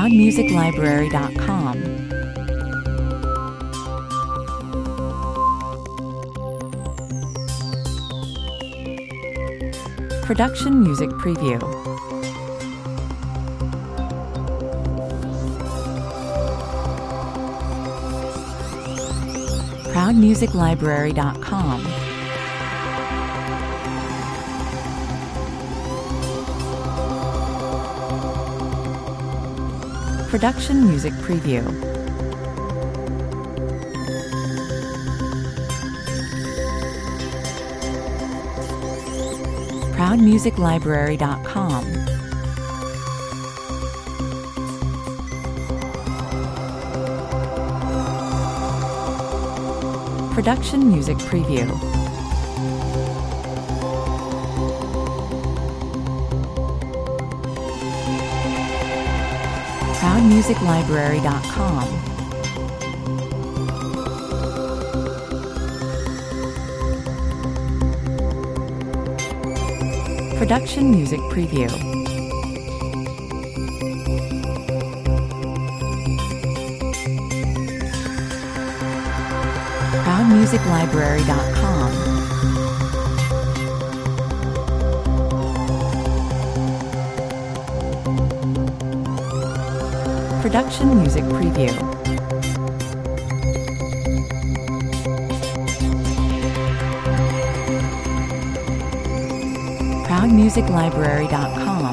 ProudMusicLibrary.com. Production Music Preview. ProudMusicLibrary.com. Production Music Preview. ProudMusicLibrary.com. Production Music Preview. ProudMusicLibrary.com. Production Music Preview. ProudMusicLibrary.com. Production Music Preview. ProudMusicLibrary.com.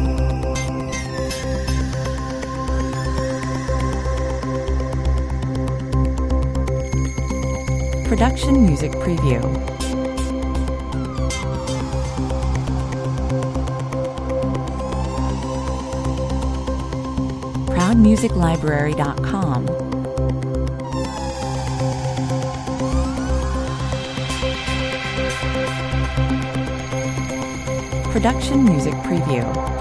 Production Music Preview. ProudMusicLibrary.com. Production Music Preview.